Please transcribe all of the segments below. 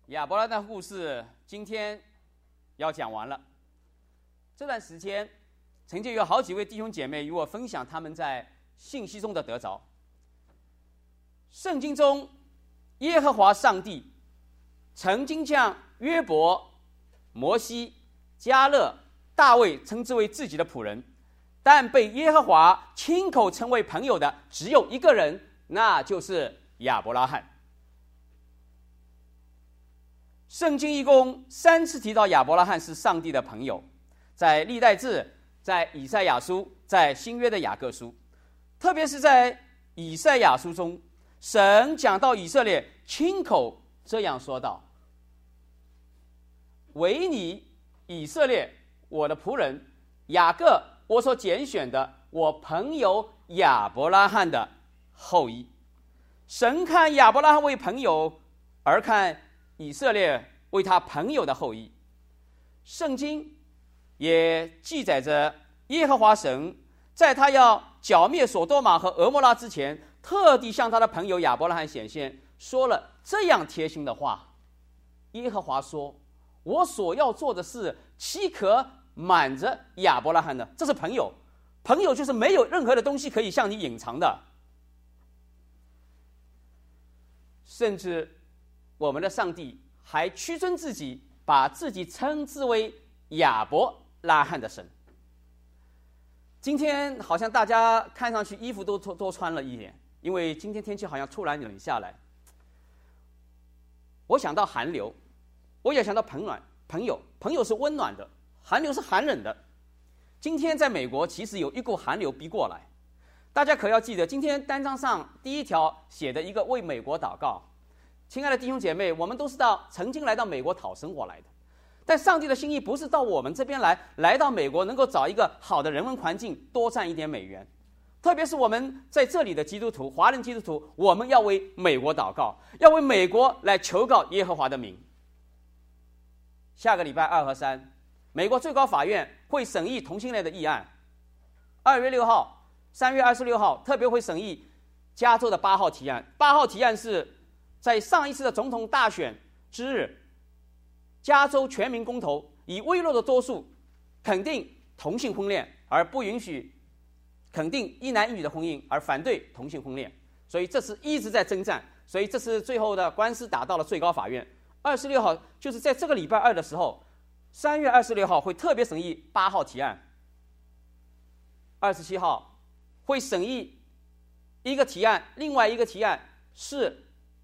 亚伯拉罕的故事今天要讲完了。这段时间，曾经有好几位弟兄姐妹与我分享他们在信息中的得着。圣经中，耶和华上帝曾经将约伯、摩西、迦勒、大卫称之为自己的仆人，但被耶和华亲口称为朋友的只有一个人，那就是亚伯拉罕。圣经一共3次提到亚伯拉罕是上帝的朋友，在历代志、在以赛亚书、在新约的雅各书。特别是在以赛亚书中，神讲到以色列，亲口这样说道：唯你以色列，我的仆人雅各，我所拣选的，我朋友亚伯拉罕的后裔。神看亚伯拉罕为朋友，而看以色列为他朋友的后裔。圣经也记载着耶和华神在他要剿灭所多玛和俄摩拉之前，特地向他的朋友亚伯拉罕显现，说了这样贴心的话。耶和华说：我所要做的事岂可瞒着亚伯拉罕呢？这是朋友，朋友就是没有任何的东西可以向你隐藏的。甚至我们的上帝还屈尊自己，把自己称之为亚伯拉罕的神。今天好像大家看上去衣服都多穿了一点，因为今天天气好像突然冷下来。我想到寒流，我也想到朋友，朋友是温暖的，寒流是寒冷的。今天在美国其实有一股寒流逼过来，大家可要记得，今天单张上第一条写的一个为美国祷告。亲爱的弟兄姐妹，我们都是曾经来到美国讨生活来的，但上帝的心意不是到我们这边来到美国能够找一个好的人文环境，多赚一点美元。特别是我们在这里的基督徒，华人基督徒，我们要为美国祷告，要为美国来求告耶和华的名。下个礼拜2和3，美国最高法院会审议同性恋的议案。2月6号、3月26号特别会审议加州的8号提案。8号提案是在上一次的总统大选之日，加州全民公投以微弱的多数肯定同性婚恋，而不允许肯定一男一女的婚姻，而反对同性婚恋。所以这次一直在征战，所以这次最后的官司打到了最高法院。26号就是在这个礼拜2的时候，3月26号会特别审议8号提案。27号会审议一个提案，另外一个提案是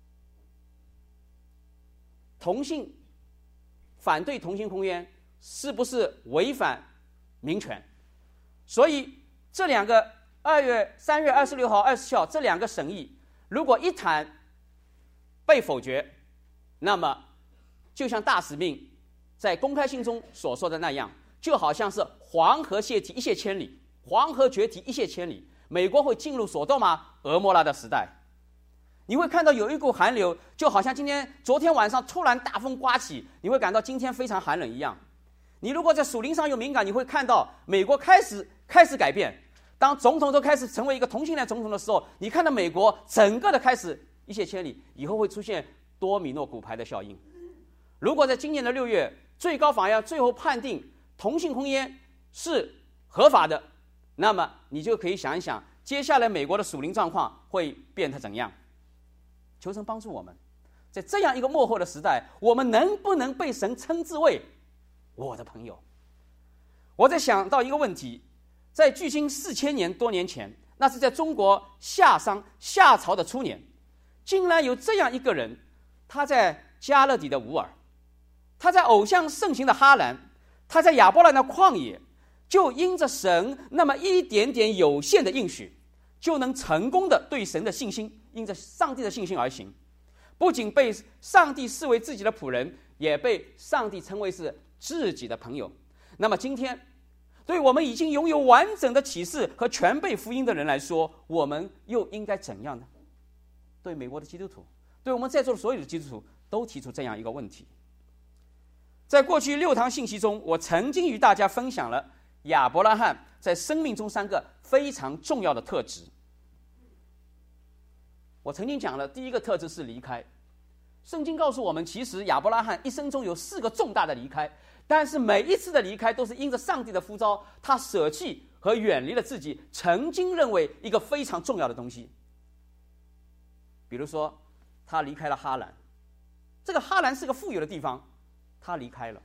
反对同性婚姻是不是违反民权？所以这两个3月26号、27号这两个审议，如果一谈被否决，那么就像大使命在公开信中所说的那样，就好像是黄河泄堤一泻千里，黄河决堤一泻千里，美国会进入所多玛、俄摩拉的时代。你会看到有一股寒流，就好像昨天晚上突然大风刮起，你会感到今天非常寒冷一样。你如果在属灵上有敏感，你会看到美国开始改变。当总统都开始成为一个同性恋总统的时候，你看到美国整个的开始一泻千里，以后会出现多米诺骨牌的效应。如果在今年的6月，最高法院最后判定同性婚姻是合法的，那么你就可以想一想，接下来美国的属灵状况会变得怎样。求神帮助我们，在这样一个末后的时代，我们能不能被神称之为我的朋友？我在想到一个问题，在距今4000多年前，那是在中国夏朝的初年，竟然有这样一个人，他在加勒底的吾尔，他在偶像盛行的哈兰，他在亚伯兰的旷野，就因着神那么一点点有限的应许，就能成功的对神的信心，因着上帝的信心而行，不仅被上帝视为自己的仆人，也被上帝称为是自己的朋友。那么今天对我们已经拥有完整的启示和全备福音的人来说，我们又应该怎样呢？对美国的基督徒，对我们在座的所有的基督徒都提出这样一个问题。在过去6堂信息中，我曾经与大家分享了亚伯拉罕在生命中3个非常重要的特质。我曾经讲了，第一个特质是离开， 圣经告诉我们，其实亚伯拉罕一生中有4个重大的离开，但是每一次的离开都是因着上帝的呼召，他舍弃和远离了自己曾经认为一个非常重要的东西。比如说，他离开了哈兰，这个哈兰是个富有的地方，他离开了。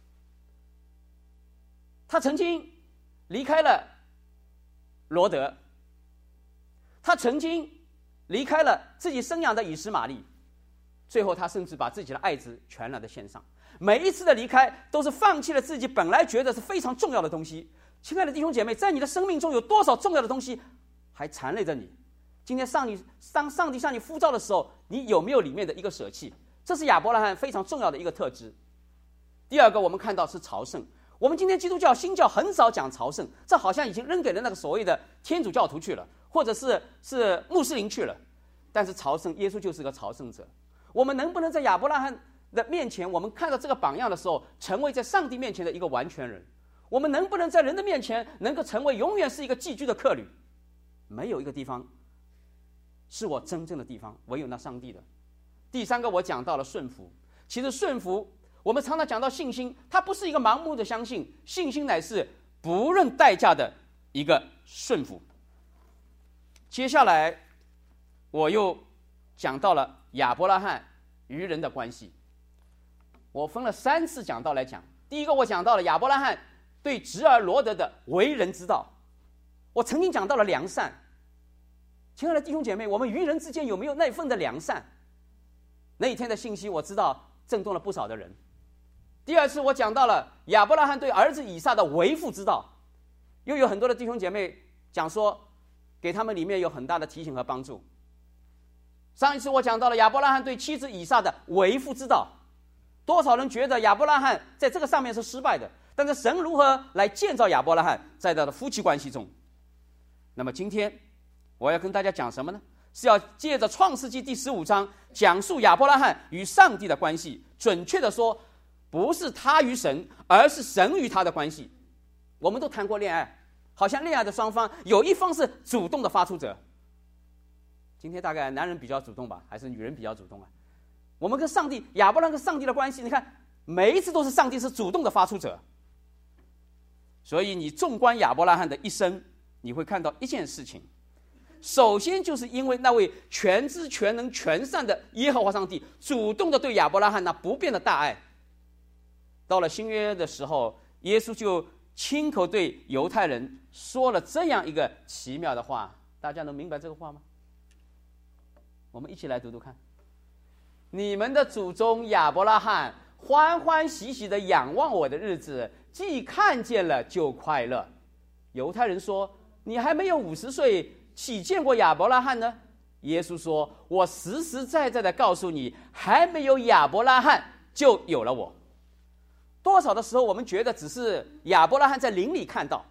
他曾经离开了罗德，他曾经离开了自己生养的以实玛利，最后他甚至把自己的爱子全然的献上。每一次的离开都是放弃了自己本来觉得是非常重要的东西。亲爱的弟兄姐妹，在你的生命中有多少重要的东西还缠累着你？今天当上帝向你呼召的时候，你有没有里面的一个舍弃？这是亚伯拉罕非常重要的一个特质。第二个，我们看到是朝圣。我们今天基督教新教很少讲朝圣，这好像已经扔给了那个所谓的天主教徒去了，或者是穆斯林去了。但是朝圣，耶稣就是个朝圣者。我们能不能在亚伯拉罕的面前，我们看到这个榜样的时候，成为在上帝面前的一个完全人？我们能不能在人的面前能够成为永远是一个寄居的客旅？没有一个地方是我真正的地方，唯有那上帝的。第三个，我讲到了顺服。其实顺服，我们常常讲到信心，它不是一个盲目的相信，信心乃是不论代价的一个顺服。接下来我又讲到了亚伯拉罕与人的关系，我分了3次讲道来讲。第一个，我讲到了亚伯拉罕对侄儿罗德的为人之道，我曾经讲到了良善。亲爱的弟兄姐妹，我们与人之间有没有那份的良善？那一天的信息我知道震动了不少的人。第二次，我讲到了亚伯拉罕对儿子以撒的为父之道，又有很多的弟兄姐妹讲说，给他们里面有很大的提醒和帮助。上一次我讲到了亚伯拉罕对妻子以撒的为父之道，多少人觉得亚伯拉罕在这个上面是失败的，但是神如何来建造亚伯拉罕在他的夫妻关系中？那么今天我要跟大家讲什么呢？是要借着创世纪第15章讲述亚伯拉罕与上帝的关系，准确的说，不是他与神，而是神与他的关系。我们都谈过恋爱，好像恋爱的双方有一方是主动的发出者。今天大概男人比较主动吧，还是女人比较主动啊？我们跟上帝，亚伯拉罕跟上帝的关系，你看每一次都是上帝是主动的发出者。所以你纵观亚伯拉罕的一生，你会看到一件事情，首先就是因为那位全知全能全善的耶和华上帝主动的对亚伯拉罕那不变的大爱。到了新约的时候，耶稣就亲口对犹太人说了这样一个奇妙的话，大家能明白这个话吗？我们一起来读读看。你们的祖宗亚伯拉罕欢欢喜喜地仰望我的日子，既看见了就快乐。犹太人说，你还没有50岁，岂见过亚伯拉罕呢？耶稣说，我实实在在地告诉你，还没有亚伯拉罕就有了我。多少的时候我们觉得只是亚伯拉罕在灵里看到，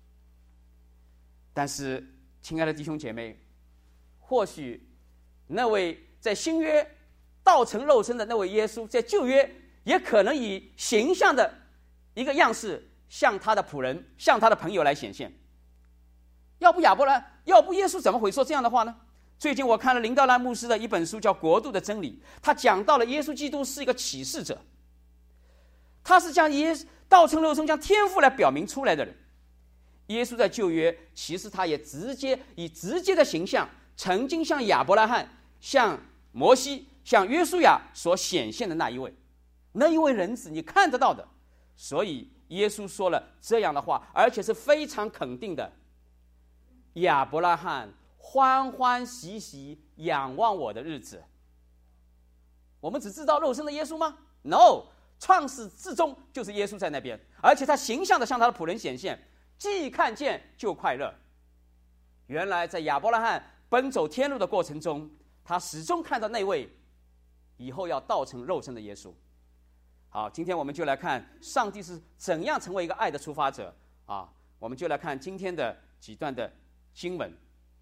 但是亲爱的弟兄姐妹，或许那位在新约道成肉身的那位耶稣，在旧约也可能以形象的一个样式向他的仆人，向他的朋友来显现。要不耶稣怎么会说这样的话呢？最近我看了林道兰牧师的一本书叫《国度的真理》，他讲到了耶稣基督是一个启示者，他是将道成肉身，将天父来表明出来的人。耶稣在旧约其实他也以直接的形象曾经向亚伯拉罕、向摩西、向约书亚所显现的那一位人子，你看得到的。所以耶稣说了这样的话，而且是非常肯定的，亚伯拉罕欢欢喜喜仰望我的日子。我们只知道肉身的耶稣吗？ No， 创始至终就是耶稣在那边，而且他形象的向他的仆人显现，既看见就快乐。原来在亚伯拉罕奔走天路的过程中，他始终看到那位以后要道成肉身的耶稣。好，今天我们就来看上帝是怎样成为一个爱的出发者啊！我们就来看今天的几段的经文。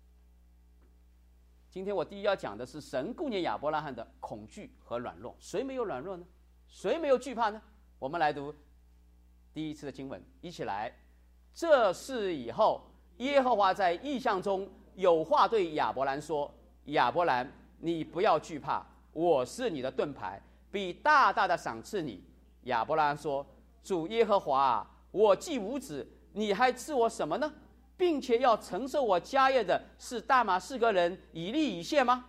今天我第一要讲的是神顾念亚伯拉罕的恐惧和软弱。谁没有软弱呢？谁没有惧怕呢？我们来读第一次的经文，一起来。这事以后，耶和华在异象中有话对亚伯兰说：亚伯兰，你不要惧怕， 我是你的盾牌，必大大的赏赐你。亚伯拉罕说：主耶和华啊，我既无子，你还赐我什么呢？并且要承受我家业的是大马士革人以利以谢吗？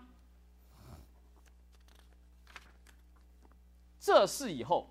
这事以后，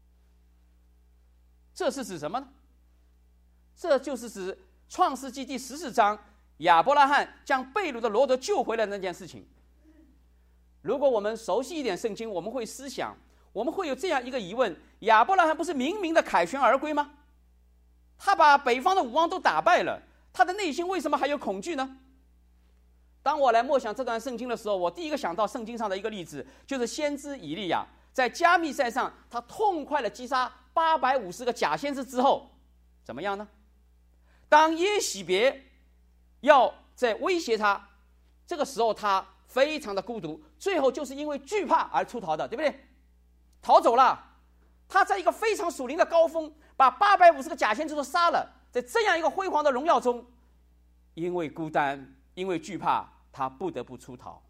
这是指什么呢？这就是指创世纪第14章亚伯拉罕将被掳的罗得救回来的那件事情。如果我们熟悉一点圣经，我们会思想，我们会有这样一个疑问：亚伯拉罕不是明明的凯旋而归吗？他把北方的武王都打败了，他的内心为什么还有恐惧呢？当我来默想这段圣经的时候，我第一个想到圣经上的一个例子，就是先知以利亚在加密赛上，他痛快地击杀850个假先知之后，怎么样呢？当耶洗别要在威胁他，这个时候他非常的孤独，最后就是因为惧怕而出逃的，对不对？逃走了。他在一个非常属灵的高峰，把850个假先知都杀了。在这样一个辉煌的荣耀中，因为孤单，因为惧怕，他不得不出逃。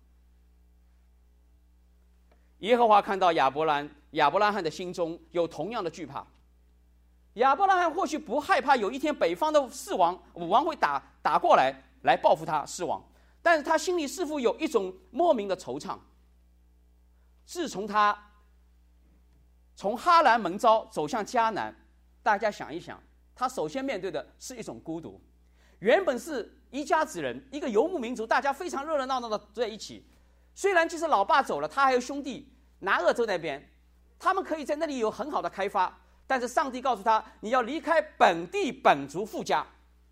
耶和华看到亚伯拉罕的心中有同样的惧怕。亚伯拉罕或许不害怕有一天北方的武王会打过来报复他弑王，但是他心里似乎有一种莫名的惆怅。自从他从哈兰蒙召走向迦南，大家想一想，他首先面对的是一种孤独。原本是一家子人，一个游牧民族，大家非常热热闹闹的在一起。虽然就是老爸走了，他还有兄弟拿俄州那边，他们可以在那里有很好的开发，但是上帝告诉他，你要离开本地本族父家。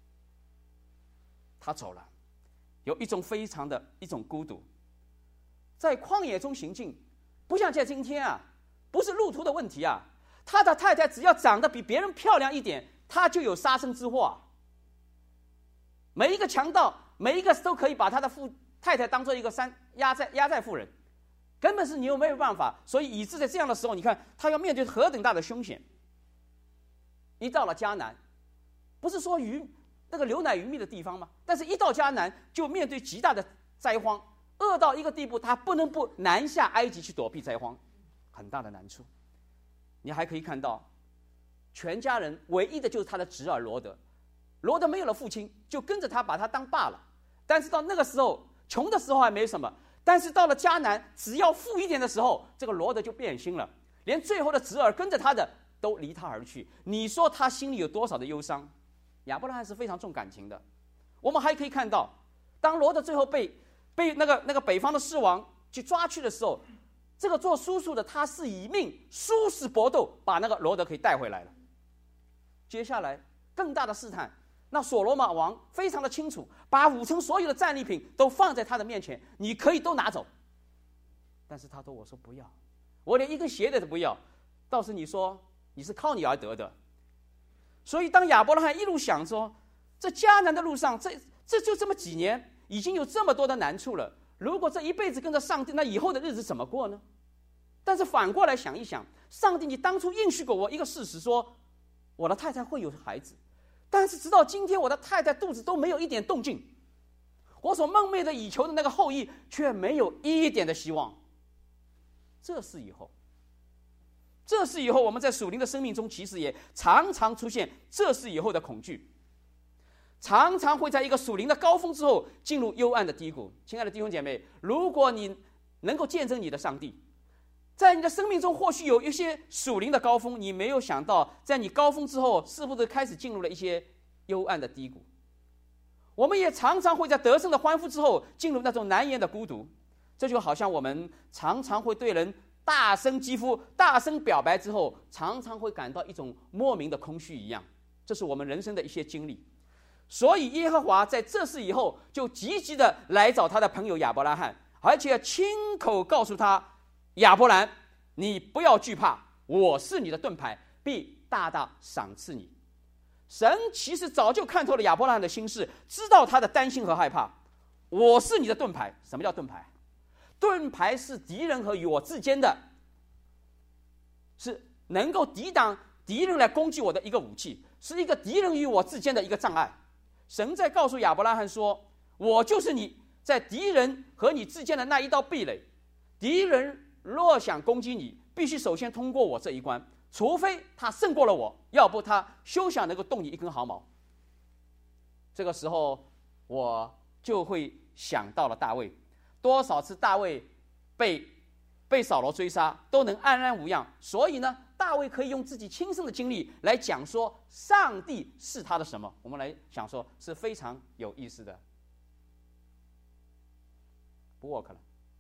他走了，有一种非常的一种孤独，在旷野中行进，不像在今天啊，不是路途的问题啊，他的太太只要长得比别人漂亮一点，他就有杀身之祸啊。每一个强盗，每一个都可以把他的太太当做一个压寨妇人，根本是你又没有办法。所以以致在这样的时候，你看他要面对何等大的凶险。一到了迦南，不是说那个流奶鱼蜜的地方吗？但是一到迦南就面对极大的灾荒，饿到一个地步，他不能不南下埃及去躲避灾荒，很大的难处。你还可以看到，全家人唯一的就是他的侄儿罗德没有了父亲，就跟着他把他当爸了。但是到那个时候，穷的时候还没什么，但是到了迦南，只要富一点的时候，这个罗德就变心了，连最后的侄儿跟着他的都离他而去。你说他心里有多少的忧伤？亚伯拉罕是非常重感情的。我们还可以看到，当罗德最后被那个北方的狮王去抓去的时候，这个做叔叔的他是以命殊死搏斗，把那个罗德可以带回来了。接下来更大的试探，那所罗马王非常的清楚，把5城所有的战利品都放在他的面前，你可以都拿走。但是他说：“我说不要，我连一根鞋带都不要。倒是你说你是靠你而得的。”所以当亚伯拉罕一路想说，这迦南的路上，这就这么几年，已经有这么多的难处了。如果这一辈子跟着上帝，那以后的日子怎么过呢？但是反过来想一想，上帝，你当初应许过我一个事实，说我的太太会有孩子，但是直到今天，我的太太肚子都没有一点动静，我所梦寐的以求的那个后裔却没有一点的希望。这是以后我们在属灵的生命中，其实也常常出现这是以后的恐惧，常常会在一个属灵的高峰之后进入幽暗的低谷。亲爱的弟兄姐妹，如果你能够见证你的上帝，在你的生命中或许有一些属灵的高峰，你没有想到在你高峰之后是不是开始进入了一些幽暗的低谷。我们也常常会在得胜的欢呼之后进入那种难言的孤独。这就好像我们常常会对人大声疾呼、大声表白之后，常常会感到一种莫名的空虚一样。这是我们人生的一些经历。所以耶和华在这事以后就积极的来找他的朋友亚伯拉罕，而且亲口告诉他：亚伯兰，你不要惧怕，我是你的盾牌，必大大赏赐你。神其实早就看透了亚伯拉罕的心事，知道他的担心和害怕。我是你的盾牌。什么叫盾牌？盾牌是敌人和我之间的，是能够抵挡敌人来攻击我的一个武器，是一个敌人与我之间的一个障碍。神在告诉亚伯拉罕说，我就是你在敌人和你之间的那一道壁垒。 敌人若想攻击你，必须首先通过我这一关，除非他胜过了我，要不他休想能够动你一根毫毛。这个时候我就会想到了大卫，多少次大卫被扫罗追杀都能安然无恙，所以呢，大卫可以用自己亲身的经历来讲说上帝是他的什么，我们来想说是非常有意思的。不 work 了。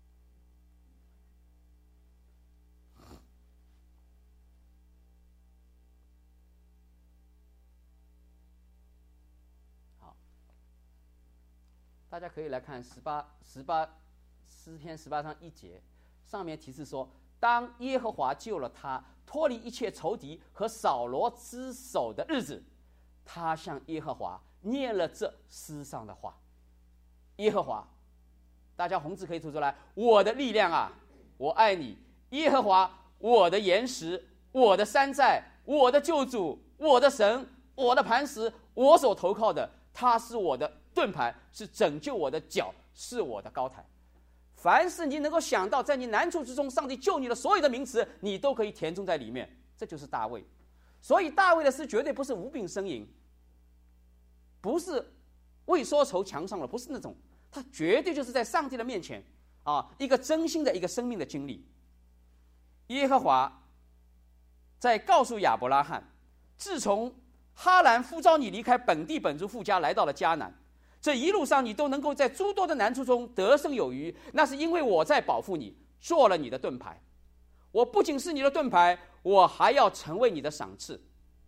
好，大家可以来看诗篇18章1节，上面提示说，当耶和华救了他，脱离一切仇敌和扫罗之手的日子，他向耶和华念了这诗上的话。耶和华，大家红字可以涂出来，我的力量啊，我爱你，耶和华，我的岩石，我的山寨，我的救主，我的神，我的磐石，我所投靠的，他是我的盾牌，是拯救我的脚，是我的高台。凡是你能够想到在你难处之中上帝救你的所有的名词，你都可以填充在里面，这就是大卫。所以大卫的诗绝对不是无病呻吟，不是未说愁墙上了，不是那种，他绝对就是在上帝的面前一个真心的一个生命的经历。耶和华在告诉亚伯拉罕，自从哈兰呼召你离开本地本族父家，来到了迦南，这一路上你都能够在诸多的难处中得胜有余，那是因为我在保护你，做了你的盾牌。我不仅是你的盾牌，我还要成为你的赏赐。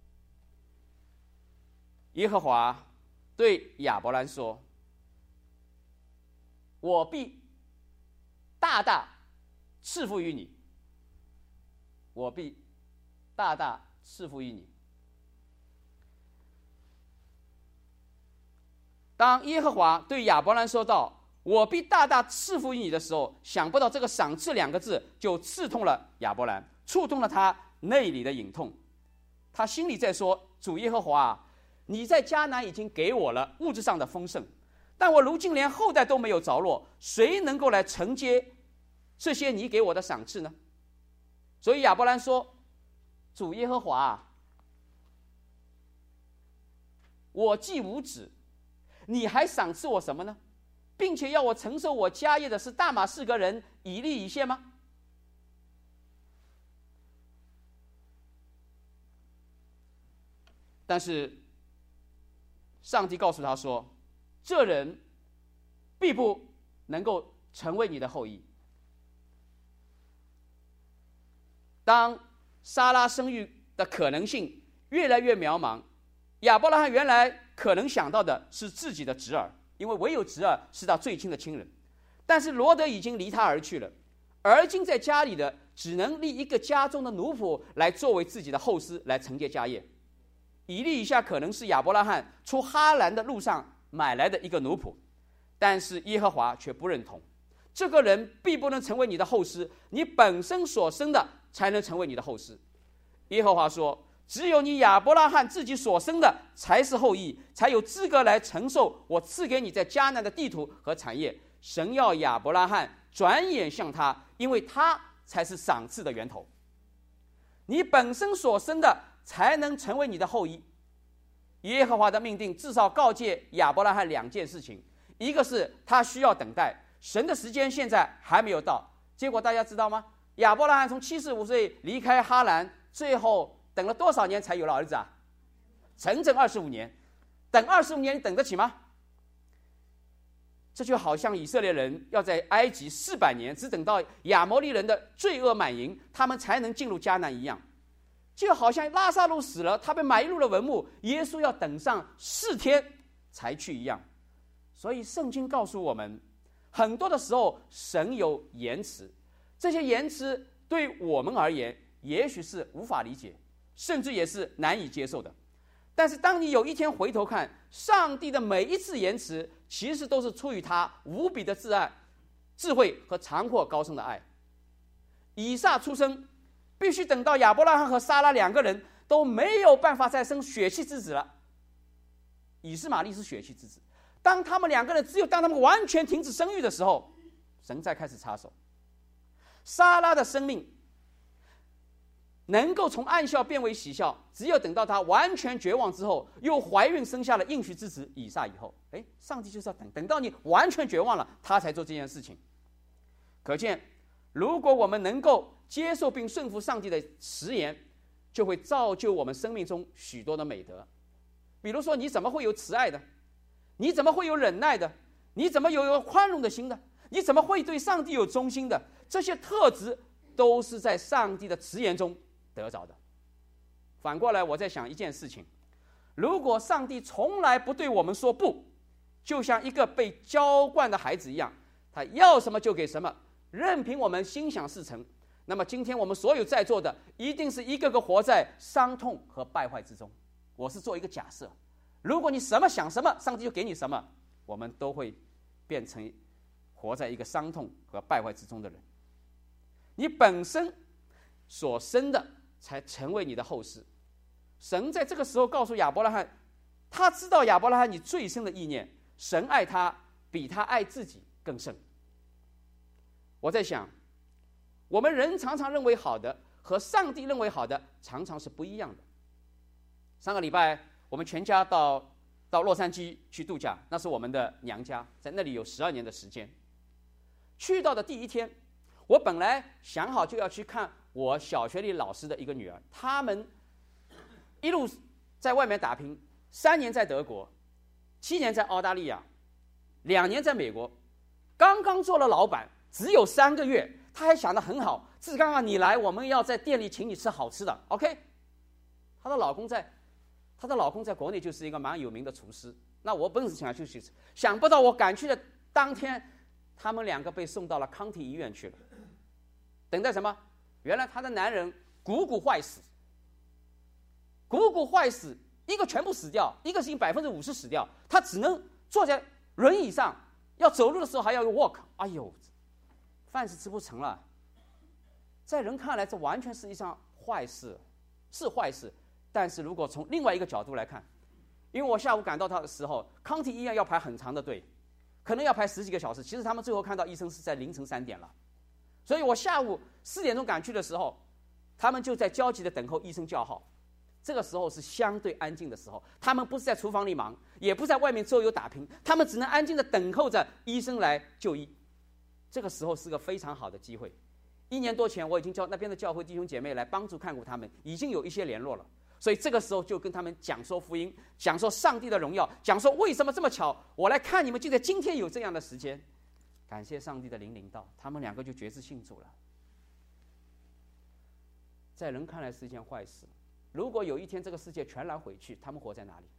耶和华对亚伯兰说，我必大大赐福于你，我必大大赐福于你。当耶和华对亚伯兰说道，我必大大赐福于你的时候，想不到这个赏赐2个字就刺痛了亚伯兰，触动了他内里的隐痛。他心里在说，主耶和华，你在迦南已经给我了物质上的丰盛，但我如今连后代都没有着落，谁能够来承接这些你给我的赏赐呢？所以亚伯兰说，主耶和华，我既无子，你还赏赐我什么呢？并且要我承受我家业的是大马士革人以利以谢吗？但是上帝告诉他说，这人必不能够成为你的后裔。当撒拉生育的可能性越来越渺茫，亚伯拉罕原来可能想到的是自己的侄儿，因为唯有侄儿是他最亲的亲人。但是罗德已经离他而去了，而今在家里的只能立一个家中的奴仆来作为自己的后嗣，来承接家业。以利以下可能是亚伯拉罕出哈兰的路上买来的一个奴仆，但是耶和华却不认同，这个人必不能成为你的后嗣，你本身所生的才能成为你的后嗣。耶和华说，只有你亚伯拉罕自己所生的才是后裔，才有资格来承受我赐给你在迦南的地土和产业。神要亚伯拉罕转眼向他，因为他才是赏赐的源头。你本身所生的才能成为你的后裔。耶和华的命令至少告诫亚伯拉罕2件事情，一个是他需要等待，神的时间现在还没有到。结果大家知道吗？亚伯拉罕从75岁离开哈兰，最后等了多少年才有了儿子啊？整整25年。等25年，你等得起吗？这就好像以色列人要在埃及400年，只等到亚摩利人的罪恶满盈，他们才能进入迦南一样。就好像拉撒路死了，他被埋入了坟墓，耶稣要等上4天才去一样。所以圣经告诉我们，很多的时候神有延迟，这些延迟对我们而言也许是无法理解，甚至也是难以接受的。但是当你有一天回头看，上帝的每一次延迟其实都是出于他无比的智慧和长阔高深的爱。以撒出生必须等到亚伯拉罕和撒拉2个人都没有办法再生血气之子了。以斯玛利是血气之子，当他们2个人只有当他们完全停止生育的时候，神才开始插手。 撒拉的生命能够从暗笑变为喜笑，只有等到她完全绝望之后，又怀孕生下了应许之子以撒以后，上帝就是要等到你完全绝望了，他才做这件事情。可见，如果我们能够接受并顺服上帝的食言，就会造就我们生命中许多的美德。比如说，你怎么会有慈爱的？你怎么会有忍耐的？你怎么有宽容的心的？你怎么会对上帝有忠心的？这些特质都是在上帝的慈言中得着的。反过来，我在想一件事情：如果上帝从来不对我们说不，就像一个被浇灌的孩子一样，他要什么就给什么，任凭我们心想事成，那么今天我们所有在座的，一定是一个个活在伤痛和败坏之中。我是做一个假设，如果你什么想什么，上帝就给你什么，我们都会变成活在一个伤痛和败坏之中的人。你本身所生的才成为你的后世。神在这个时候告诉亚伯拉罕，他知道亚伯拉罕你最深的意念，神爱他比他爱自己更甚。我在想，我们人常常认为好的和上帝认为好的常常是不一样的。上个礼拜我们全家到洛杉矶去度假，那是我们的娘家，在那里有12年的时间。去到的第一天，我本来想好就要去看我小学里老师的一个女儿，他们一路在外面打拼，3年在德国，7年在澳大利亚，2年在美国，刚刚做了老板，只有3个月，他还想得很好，志刚啊，你来，我们要在店里请你吃好吃的 ，OK？ 她的老公在国内就是一个蛮有名的厨师，那我本是想去吃，想不到我赶去的当天，他们2个被送到了康体医院去了。等待什么？原来他的男人股骨坏死，一个全部死掉，一个是50%死掉，他只能坐在轮椅上，要走路的时候还要 walk， 哎呦，饭是吃不成了。在人看来，这完全是一项坏事，是坏事。但是如果从另外一个角度来看，因为我下午赶到他的时候，康体医院要排很长的队，可能要排10几个小时，其实他们最后看到医生是在凌晨3点了。所以我下午4点钟赶去的时候，他们就在焦急的等候医生叫号。这个时候是相对安静的时候，他们不是在厨房里忙，也不在外面周游打拼，他们只能安静的等候着医生来就医。这个时候是个非常好的机会。1年多前，我已经叫那边的教会弟兄姐妹来帮助看顾他们，已经有一些联络了。所以这个时候就跟他们讲说福音，讲说上帝的荣耀，讲说为什么这么巧，我来看你们就在今天有这样的时间。感谢上帝的灵临到，他们2个就决志信主了。在人看来是一件坏事，如果有一天这个世界全然毁去，他们活在哪里？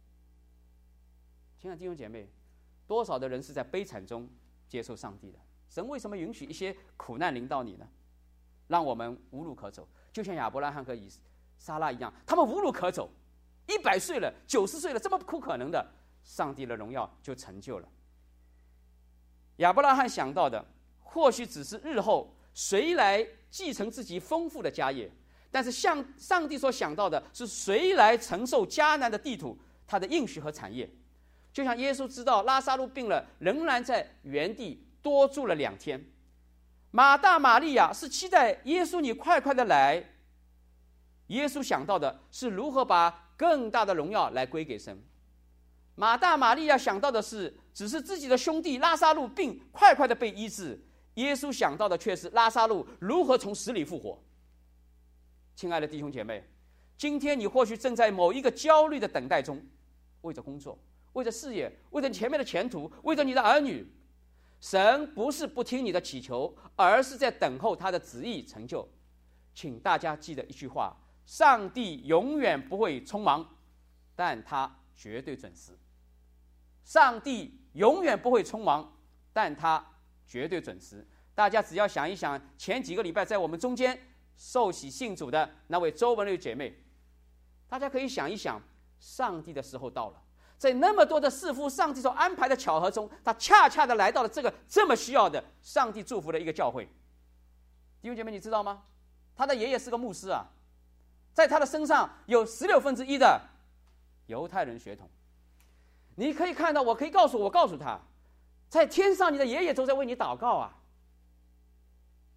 亲爱的弟兄姐妹，多少的人是在悲惨中接受上帝的？神为什么允许一些苦难临到你呢？让我们无路可走，就像亚伯拉罕和撒拉一样，他们无路可走，100岁了，90岁了，这么不可能的，上帝的荣耀就成就了。亚伯拉罕想到的或许只是日后谁来继承自己丰富的家业，但是像上帝所想到的是谁来承受迦南的地土，他的应许和产业。就像耶稣知道拉撒路病了，仍然在原地多住了2天。马大玛利亚是期待耶稣你快快的来，耶稣想到的是如何把更大的荣耀来归给神。马大玛利亚想到的是只是自己的兄弟拉撒路病快快的被医治，耶稣想到的却是拉撒路如何从死里复活。亲爱的弟兄姐妹，今天你或许正在某一个焦虑的等待中，为着工作，为着事业，为着你前面的前途，为着你的儿女。神不是不听你的祈求，而是在等候他的旨意成就。请大家记得一句话，上帝永远不会匆忙，但他绝对准时。上帝永远不会匆忙，但他绝对准时。大家只要想一想，前几个礼拜在我们中间受洗信主的那位周文瑞姐妹，大家可以想一想，上帝的时候到了，在那么多的似乎上帝所安排的巧合中，他恰恰的来到了这个这么需要的上帝祝福的一个教会。弟兄姐妹，你知道吗？他的爷爷是个牧师啊，在他的身上有1/16的犹太人血统。你可以看到，我告诉他，在天上你的爷爷都在为你祷告啊。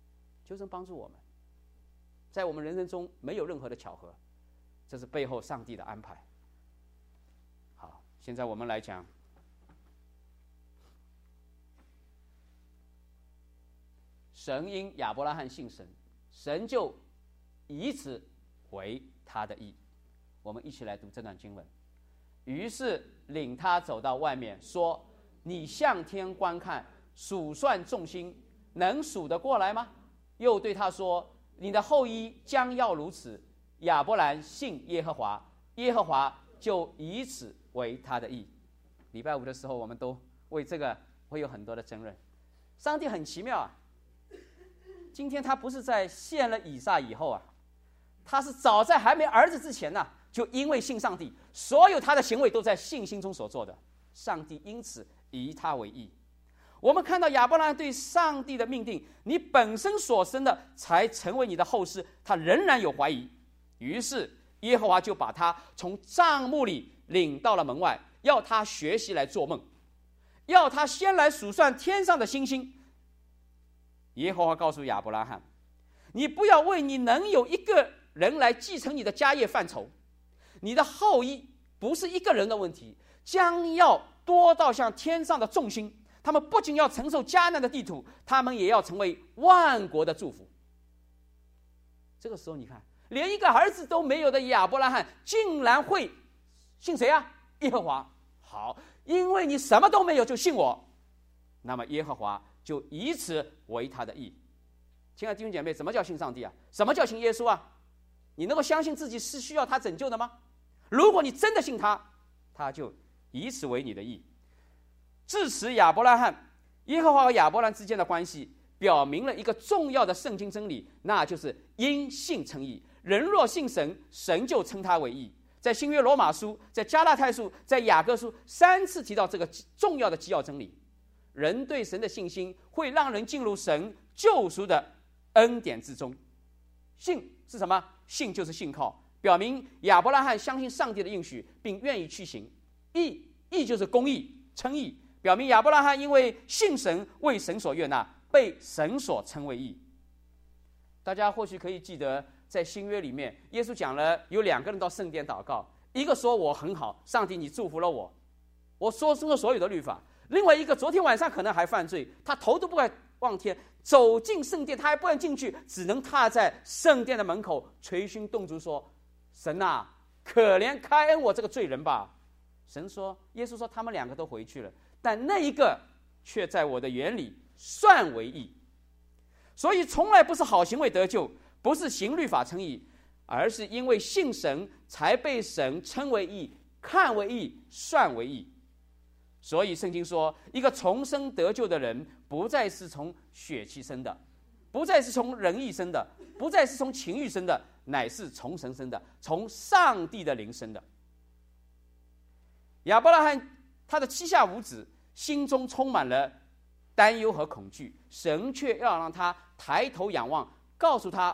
求神帮助我们，在我们人生中没有任何的巧合，这是背后上帝的安排。好，现在我们来讲神因亚伯拉罕信神，神就以此为他的义。我们一起来读这段经文。于是领他走到外面，说：你向天观看，数算众星，能数得过来吗？又对他说：你的后裔将要如此。亚伯兰信耶和华，耶和华就以此为他的义。礼拜五的时候，我们都为这个会有很多的争论。上帝很奇妙啊，今天他不是在献了以撒以后啊，他是早在还没儿子之前呢，就因为信上帝，所有他的行为都在信心中所做的，上帝因此以他为义。我们看到亚伯拉罕对上帝的命定，你本身所生的才成为你的后世，他仍然有怀疑。于是耶和华就把他从帐幕里领到了门外，要他学习来做梦，要他先来数算天上的星星。耶和华告诉亚伯拉罕，你不要为你能有一个人来继承你的家业犯愁，你的后裔不是一个人的问题，将要多到像天上的众星，他们不仅要承受迦南的地土，他们也要成为万国的祝福。这个时候你看，连一个儿子都没有的亚伯拉罕竟然会信谁啊？耶和华。好，因为你什么都没有就信我，那么耶和华就以此为他的义。亲爱的弟兄姐妹，什么叫信上帝啊？什么叫信耶稣啊？你能够相信自己是需要他拯救的吗？如果你真的信他，他就以此为你的义。至此，亚伯拉罕、耶和华和亚伯兰之间的关系表明了一个重要的圣经真理，那就是因信称义。人若信神，神就称他为义。在新约罗马书、在加拉太书、在雅各书3次提到这个重要的基要真理。人对神的信心会让人进入神救赎的恩典之中。信是什么？信就是信靠，表明亚伯拉罕相信上帝的应许，并愿意去行。义就是公义、称义，表明亚伯拉罕因为信神，为神所悦纳，被神所称为义。大家或许可以记得，在新约里面，耶稣讲了有2个人到圣殿祷告，一个说我很好，上帝你祝福了我，我说出了所有的律法。另外一个昨天晚上可能还犯罪，他头都不敢望天，走进圣殿他还不敢进去，只能踏在圣殿的门口捶胸顿足说：神啊，可怜开恩我这个罪人吧。神说，耶稣说他们2个都回去了，但那一个却在我的眼里算为义。所以从来不是好行为得救，不是行律法称义，而是因为信神才被神称为义，看为义，算为义。所以圣经说，一个重生得救的人不再是从血气生的，不再是从人意生的，不再是从情欲生的，乃是从神生的，从上帝的灵生的。亚伯拉罕他的7下5子心中充满了担忧和恐惧，神却要让他抬头仰望，告诉他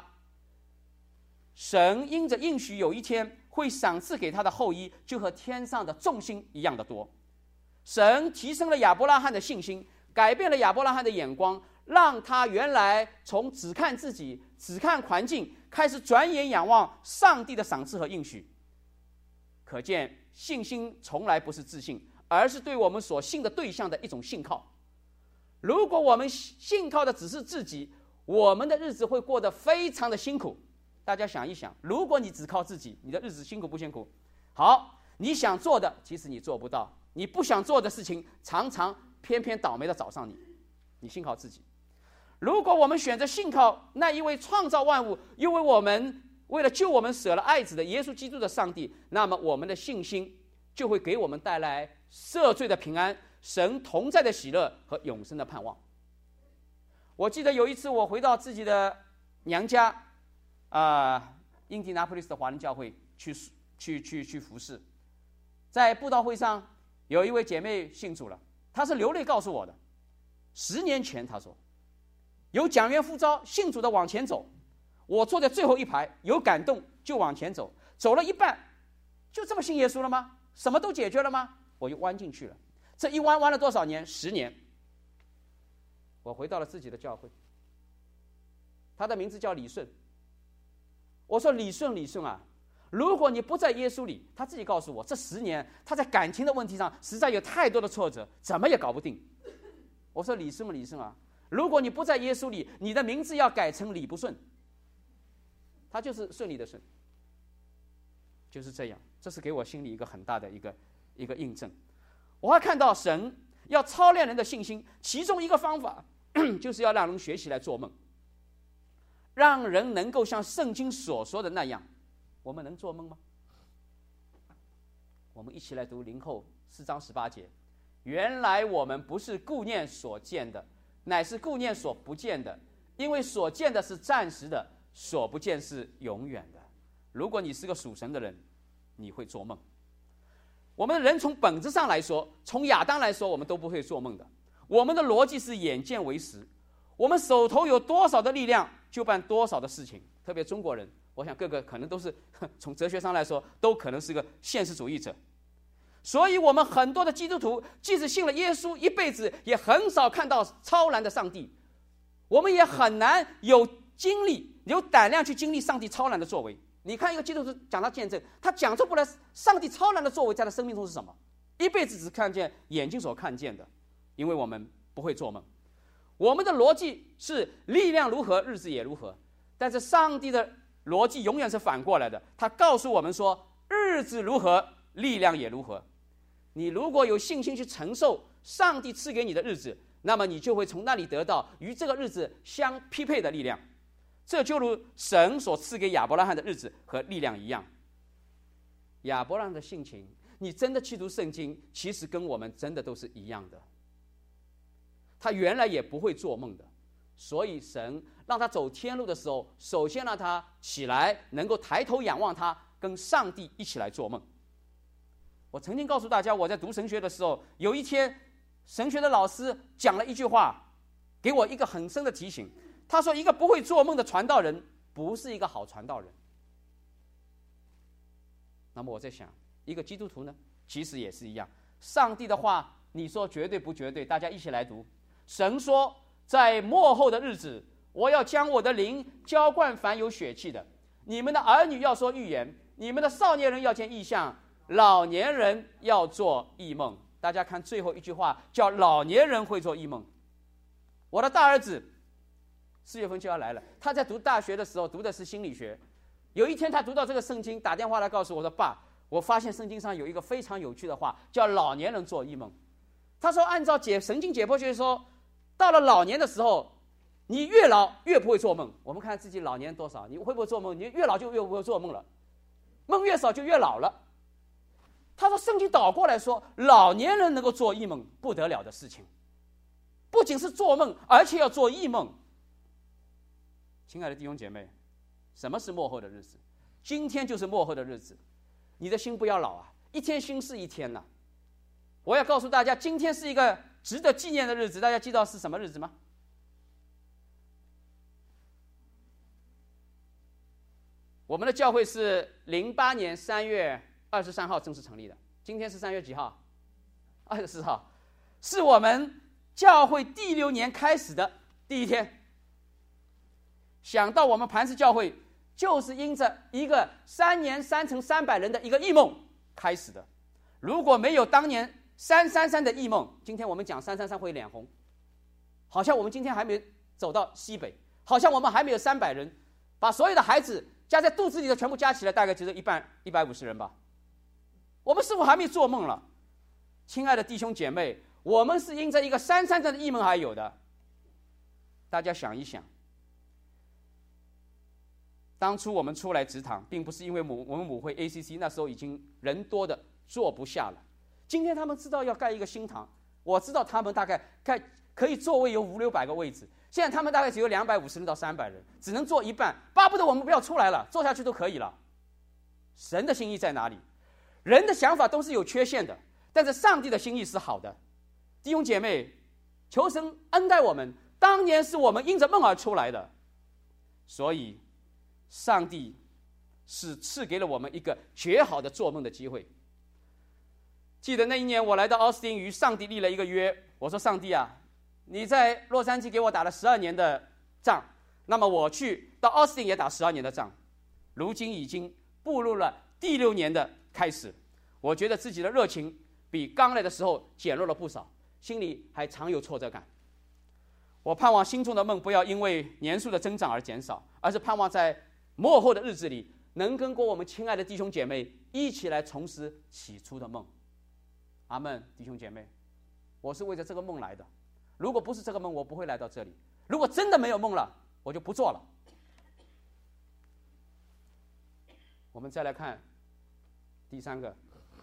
神因着应许有一天会赏赐给他的后裔，就和天上的众星一样的多。神提升了亚伯拉罕的信心，改变了亚伯拉罕的眼光，让他原来从只看自己、只看环境，开始转眼仰望上帝的赏赐和应许。可见信心从来不是自信，而是对我们所信的对象的一种信靠。如果我们信靠的只是自己，我们的日子会过得非常的辛苦。大家想一想，如果你只靠自己，你的日子辛苦不辛苦？好，你想做的其实你做不到，你不想做的事情常常偏偏倒霉的找上你，你信靠自己。如果我们选择信靠那一位创造万物，又为了救我们舍了爱子的耶稣基督的上帝，那么我们的信心就会给我们带来赦罪的平安，神同在的喜乐和永生的盼望。我记得有一次我回到自己的娘家印第安波利斯的华人教会去服侍，在布道会上有一位姐妹信主了，她是流泪告诉我的。10年前她说有讲员呼召信主的往前走，我坐在最后一排，有感动就往前走，走了一半，就这么信耶稣了吗？什么都解决了吗？我就弯进去了。这一弯弯了多少年？10年。我回到了自己的教会， 他的名字叫李顺。我说李顺啊，如果你不在耶稣里，他自己告诉我，这10年他在感情的问题上实在有太多的挫折，怎么也搞不定。我说李顺啊，如果你不在耶稣里，你的名字要改成李不顺。他就是顺利的顺，就是这样。这是给我心里一个很大的一个印证。我还看到神要操练人的信心，其中一个方法就是要让人学习来做梦，让人能够像圣经所说的那样。我们能做梦吗？我们一起来读林后4章18节。原来我们不是顾念所见的，乃是顾念所不见的，因为所见的是暂时的，所不见是永远的。如果你是个属神的人，你会做梦。我们人从本质上来说，从亚当来说，我们都不会做梦的。我们的逻辑是眼见为实，我们手头有多少的力量就办多少的事情。特别中国人，我想各个可能都是从哲学上来说，都可能是个现实主义者。所以我们很多的基督徒即使信了耶稣一辈子，也很少看到超然的上帝，我们也很难有精力有胆量去经历上帝超然的作为。你看一个基督徒讲他见证，他讲出不来上帝超然的作为在他生命中是什么，一辈子只看见眼睛所看见的。因为我们不会做梦，我们的逻辑是力量如何日子也如何，但是上帝的逻辑永远是反过来的，他告诉我们说日子如何力量也如何。你如果有信心去承受上帝赐给你的日子，那么你就会从那里得到与这个日子相匹配的力量。这就如神所赐给亚伯拉罕的日子和力量一样。亚伯拉罕的性情，你真的去读圣经，其实跟我们真的都是一样的。他原来也不会做梦的，所以神让他走天路的时候，首先让他起来能够抬头仰望他，跟上帝一起来做梦。我曾经告诉大家，我在读神学的时候，有一天神学的老师讲了一句话，给我一个很深的提醒。他说一个不会做梦的传道人不是一个好传道人。那么我在想，一个基督徒呢，其实也是一样。上帝的话你说绝对不绝对？大家一起来读。神说，在末后的日子，我要将我的灵浇灌凡有血气的，你们的儿女要说预言，你们的少年人要见异象，老年人要做异梦。大家看最后一句话，叫老年人会做异梦。我的大儿子4月份就要来了，他在读大学的时候读的是心理学。有一天他读到这个圣经，打电话来告诉我说，爸，我发现圣经上有一个非常有趣的话，叫老年人做异梦。他说按照神经解剖学说，到了老年的时候，你越老越不会做梦。我们看自己老年多少，你会不会做梦？你越老就越不会做梦了，梦越少就越老了。他说圣经倒过来说，老年人能够做异梦，不得了的事情，不仅是做梦，而且要做异梦。亲爱的弟兄姐妹，什么是末后的日子？今天就是末后的日子，你的心不要老啊，一天新是一天呐。我要告诉大家，今天是一个值得纪念的日子，大家知道是什么日子吗？我们的教会是08年3月23号正式成立的，今天是3月几号？24号，是我们教会第6年开始的第一天。想到我们磐石教会就是因着一个3年3乘300人的一个异梦开始的。如果没有当年333的异梦，今天我们讲333会脸红，好像我们今天还没走到西北，好像我们还没有300人，把所有的孩子加在肚子里的全部加起来，大概只有150人吧。我们是否还没做梦了？亲爱的弟兄姐妹，我们是因着一个333的异梦还有的。大家想一想，当初我们出来植堂，并不是因为我们母会 ACC 那时候已经人多的坐不下了。今天他们知道要盖一个新堂，我知道他们大概可以座位有500-600个位置，现在他们大概只有250人到300人，只能坐一半，巴不得我们不要出来了，坐下去都可以了。神的心意在哪里？人的想法都是有缺陷的，但是上帝的心意是好的。弟兄姐妹，求神恩待我们，当年是我们因着梦而出来的，所以上帝是赐给了我们一个绝好的做梦的机会。记得那一年我来到奥斯汀，与上帝立了一个约，我说上帝啊，你在洛杉矶给我打了12年的仗， 那么我去到奥斯汀也打12年的仗，如今已经步入了第6年的开始。我觉得自己的热情比刚来的时候减弱了不少，心里还常有挫折感。我盼望心中的梦不要因为年数的增长而减少，而是盼望在末后的日子里，能跟我们亲爱的弟兄姐妹一起来重拾起初的梦。阿们，弟兄姐妹，我是为着这个梦来的。如果不是这个梦，我不会来到这里。如果真的没有梦了，我就不做了。我们再来看第3个，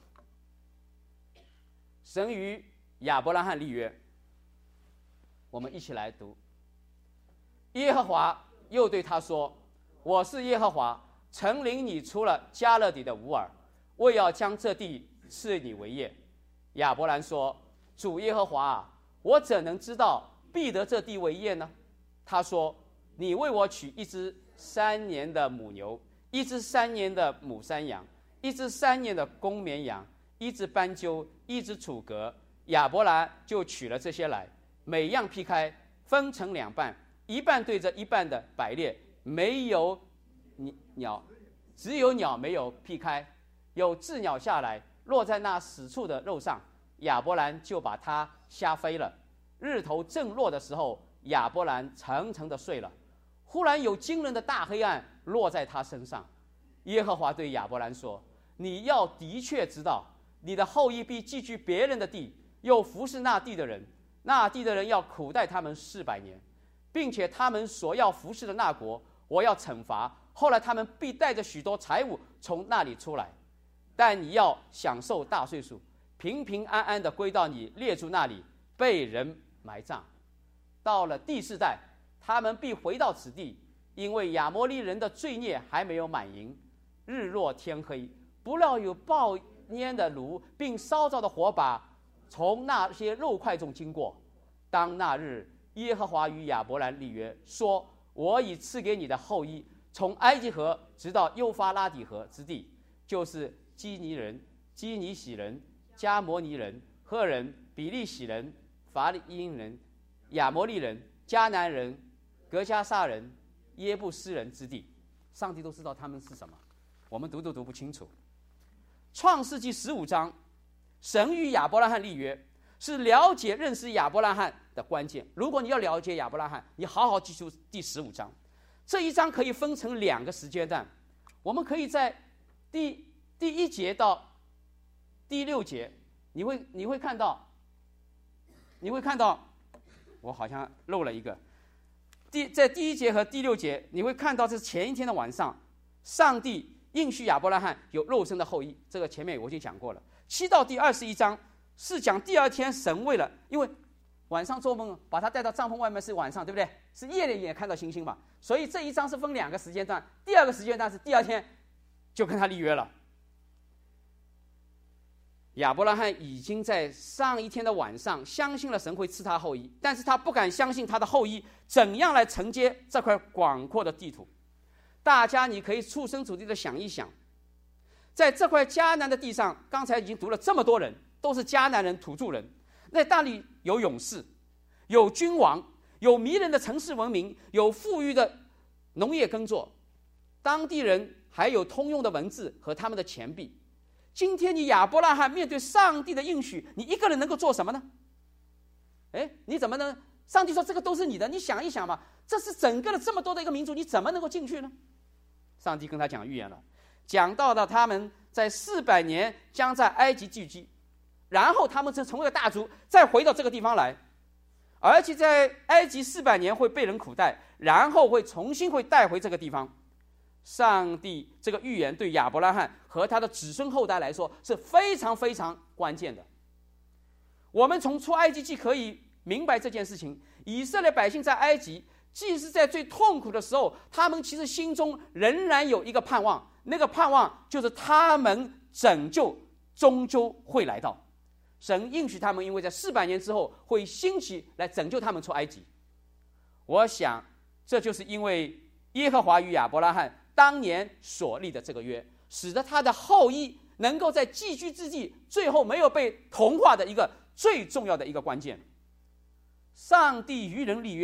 神与亚伯拉罕立约。我们一起来读。耶和华又对他说：我是耶和华，曾领你出了迦勒底的乌尔，为要将这地赐你为业。亚伯兰说：主耶和华啊，我怎能知道必得这地为业呢？他说：你为我取一只3年的母牛，一只3年的母山羊，一只3年的公绵羊，一只斑鸠，一只楚革。亚伯兰就取了这些来，每样劈开，分成2半，一半对着一半的摆列，没有鸟，只有鸟没有劈开，有鸷鸟下来，落在那死处的肉上，亚伯兰就把它吓飞了。日头正落的时候，亚伯兰沉沉的睡了。忽然有惊人的大黑暗落在他身上。耶和华对亚伯兰说：你要的确知道，你的后裔必寄居别人的地，又服侍那地的人，那地的人要苦待他们400年，并且他们所要服侍的那国，我要惩罚。后来他们必带着许多财物从那里出来，但你要享受大岁数，平平安安的归到你列祖那里，被人埋葬。到了第4代，他们必回到此地，因为亚摩利人的罪孽还没有满盈。日落天黑，不料有爆烟的炉，并烧着的火把从那些肉块中经过。当那日，耶和华与亚伯兰立约，说：我已赐给你的后裔，从埃及河直到幼发拉底河之地，就是基尼人、基尼喜人、加摩尼人、赫人、比利洗人、法利因人、亚摩利人、迦南人、格加撒人、耶布斯人之地。上帝都知道他们是什么，我们读都读不清楚。创世纪15章，神与亚伯拉罕立约，是了解认识亚伯拉罕的关键。如果你要了解亚伯拉罕，你好好记住第15章。这一章可以分成2个时间段，我们可以在第1节到第6节，你会看到，我好像漏了一个。在第1节和第6节，你会看到这是前一天的晚上，上帝应许亚伯拉罕有肉身的后裔，这个前面我已经讲过了。7到第21章是讲第2天神为了，因为晚上做梦把他带到帐篷外面是晚上，对不对？是夜里也看到星星嘛，所以这一章是分2个时间段。第2个时间段是第2天就跟他立约了。亚伯拉罕已经在上一天的晚上相信了神会赐他后裔，但是他不敢相信他的后裔怎样来承接这块广阔的地图。大家你可以设身处地的想一想，在这块迦南的地上，刚才已经读了这么多人，都是迦南人、土著人，在那里有勇士，有君王，有迷人的城市文明，有富裕的农业耕作，当地人还有通用的文字和他们的钱币。今天你亚伯拉罕面对上帝的应许，你一个人能够做什么呢？你怎么能？上帝说这个都是你的，你想一想吧，这是整个的这么多的一个民族，你怎么能够进去呢？上帝跟他讲预言了，讲到了他们在400年将在埃及聚居，然后他们就成为了大族，再回到这个地方来，而且在埃及400年会被人苦待，然后会重新会带回这个地方。上帝这个预言对亚伯拉罕和他的子孙后代来说是非常非常关键的。我们从出埃及记可以明白这件事情。以色列百姓在埃及，即使在最痛苦的时候，他们其实心中仍然有一个盼望，那个盼望就是他们拯救终究会来到。神应许他们，因为在400年之后会兴起来拯救他们出埃及。我想这就是因为耶和华与亚伯拉罕当年所立的这个约，使得他的后裔能够在寄居之地最后没有被同化的一个最重要的一个关键。上帝与人立约，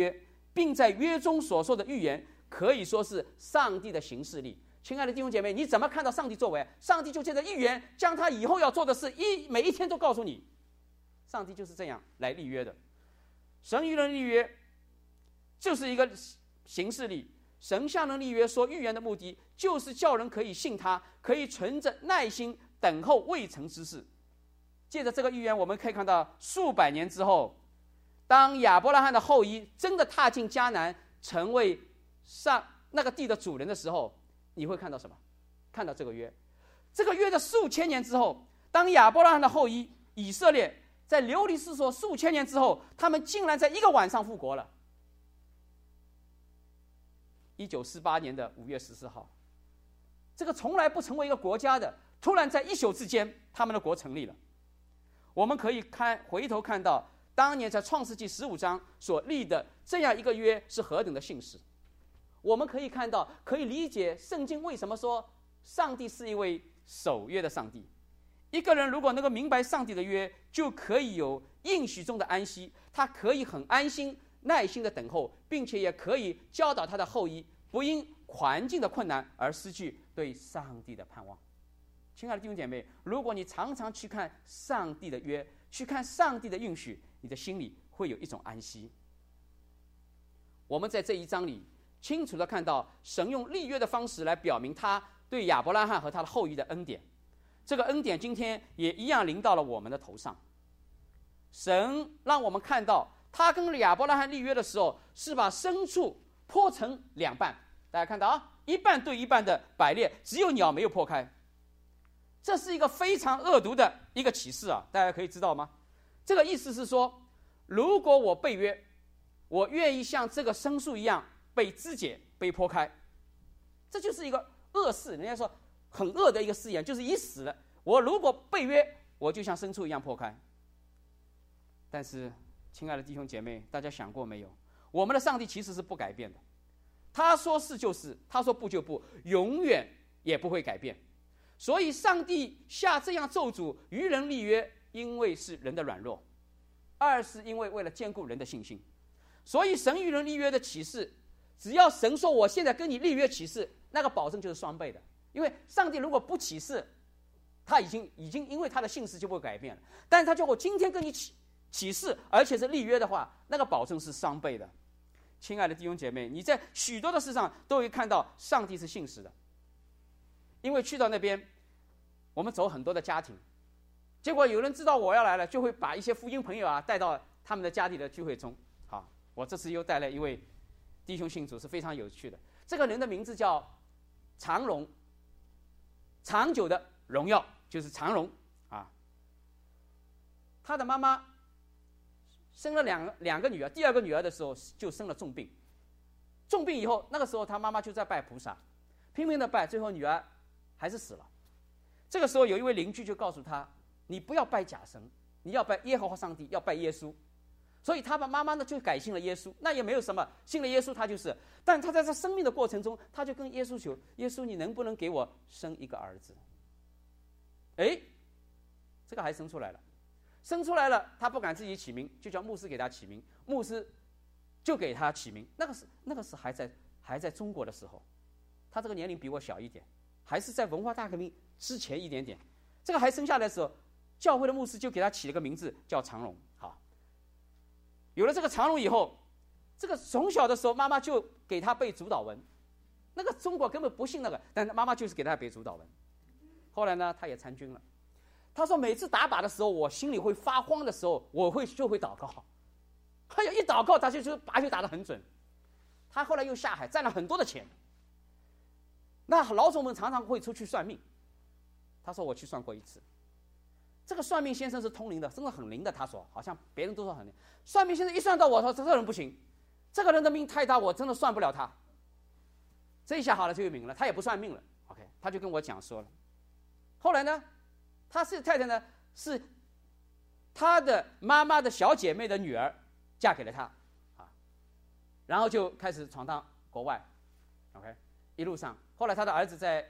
并在约中所说的预言可以说是上帝的行事力。亲爱的弟兄姐妹，你怎么看到上帝作为？上帝就借着预言将他以后要做的事每一天都告诉你。上帝就是这样来立约的。神与人立约就是一个行事力，神向人立约说预言的目的就是叫人可以信他，可以存着耐心等候未成之事。借着这个预言，我们可以看到数百年之后，当亚伯拉罕的后裔真的踏进迦南，成为上那个地的主人的时候，你会看到什么？看到这个约。这个约的数千年之后，当亚伯拉罕的后裔以色列在流离失所数千年之后，他们竟然在一个晚上复国了。1948年的5月14号，这个从来不成为一个国家的，突然在一宿之间，他们的国成立了。我们可以回头看到当年在创世纪15章所立的这样一个约是何等的信实。我们可以看到，可以理解圣经为什么说上帝是一位守约的上帝。一个人如果能够明白上帝的约，就可以有应许中的安息，他可以很安心耐心的等候，并且也可以教导他的后裔不因环境的困难而失去对上帝的盼望。亲爱的弟兄姐妹，如果你常常去看上帝的约，去看上帝的应许，你的心里会有一种安息。我们在这一章里清楚地看到神用立约的方式来表明他对亚伯拉罕和他的后裔的恩典。这个恩典今天也一样临到了我们的头上。神让我们看到他跟亚伯拉罕立约的时候，是把牲畜剖成两半，大家看到啊，一半对一半的摆列，只有鸟没有破开。这是一个非常恶毒的一个启示啊，大家可以知道吗？这个意思是说，如果我背约，我愿意像这个牲畜一样被肢解、被剖开，这就是一个恶誓。人家说很恶的一个誓言，就是已死了。我如果背约，我就像牲畜一样剖开。但是，亲爱的弟兄姐妹，大家想过没有？我们的上帝其实是不改变的，他说是就是，他说不就不，永远也不会改变。所以上帝下这样咒诅与人立约，因为是人的软弱；二是因为为了坚固人的信心。所以神与人立约的启示，只要神说我现在跟你立约启示，那个保证就是双倍的。因为上帝如果不启示，他已经因为他的信实就不会改变了。但是他就我今天跟你启示，而且是立约的话，那个保证是双倍的。亲爱的弟兄姐妹，你在许多的事上都会看到上帝是信实的。因为去到那边，我们走很多的家庭，结果有人知道我要来了，就会把一些福音朋友啊带到他们的家里的聚会中。好，我这次又带来一位弟兄信主，是非常有趣的。这个人的名字叫长荣，长久的荣耀就是长荣啊。他的妈妈生了两个女儿，第二个女儿的时候就生了重病。重病以后，那个时候他妈妈就在拜菩萨，拼命的拜，最后女儿还是死了。这个时候有一位邻居就告诉他，你不要拜假神，你要拜耶和华上帝，要拜耶稣。所以他把妈妈呢就改信了耶稣。那也没有什么，信了耶稣他就是，但他在这生命的过程中，他就跟耶稣求，耶稣你能不能给我生一个儿子？哎，这个还生出来了。生出来了，他不敢自己起名，就叫牧师给他起名。牧师就给他起名。那个是还在中国的时候，他这个年龄比我小一点，还是在文化大革命之前一点点。这个还生下来的时候，教会的牧师就给他起了个名字叫长荣。好，有了这个长荣以后，这个从小的时候妈妈就给他背主祷文。那个中国根本不信那个，但是妈妈就是给他背主祷文。后来呢，他也参军了。他说每次打靶的时候，我心里会发慌的时候，就会祷告。哎呀，一祷告他就靶就打得很准。他后来又下海赚了很多的钱。那老总们常常会出去算命。他说我去算过一次，这个算命先生是通灵的，真的很灵的。他说好像别人都说很灵，算命先生一算到我说这个人不行，这个人的命太大，我真的算不了他。这一下好了就有名了，他也不算命了。OK， 他就跟我讲说了。后来呢，他是太太呢，是他的妈妈的小姐妹的女儿嫁给了他啊，然后就开始闯荡国外。OK， 一路上，后来他的儿子在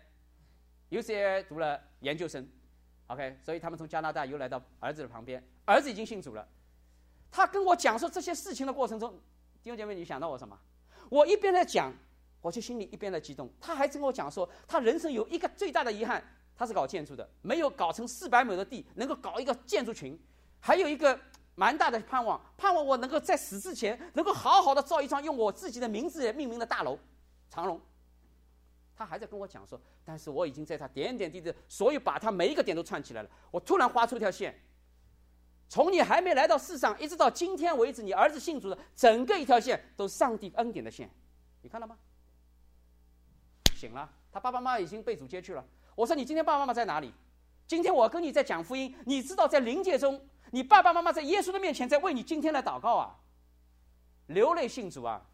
UCLA 读了研究生。OK， 所以他们从加拿大又来到儿子的旁边，儿子已经信主了。他跟我讲说这些事情的过程中， 弟兄姐妹，你想到我什么？我一边在讲，我就心里一边在激动。他还跟我讲说，他人生有一个最大的遗憾，他是搞建筑的，没有搞成400亩的地，能够搞一个建筑群，还有一个蛮大的盼望我能够在死之前能够好好的造一幢用我自己的名字命名的大楼，长隆。他还在跟我讲说，但是我已经在他点点滴滴，所以把他每一个点都串起来了。我突然画出一条线，从你还没来到世上，一直到今天为止，你儿子信主的整个一条线都是上帝恩典的线，你看到吗？醒了，他爸爸妈妈已经被主接去了。我说你今天爸爸妈妈在哪里？今天我跟你在讲福音，你知道在灵界中，你爸爸妈妈在耶稣的面前在为你今天来祷告啊，流泪信主啊。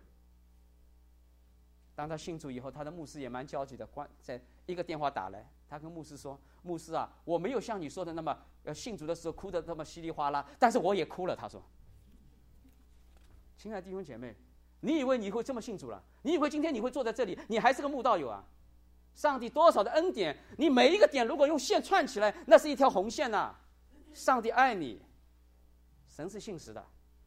当他信主以后，他的牧师也蛮焦急的，在一个电话打来，他跟牧师说：“牧师啊，我没有像你说的那么信主的时候哭得那么稀里哗啦，但是我也哭了。”他说：“亲爱的弟兄姐妹，你以为你会这么信主了？你以为今天你会坐在这里，你还是个慕道友啊？上帝多少的恩典，你每一个点如果用线串起来，那是一条红线呐、啊！上帝爱你，神是信实的。”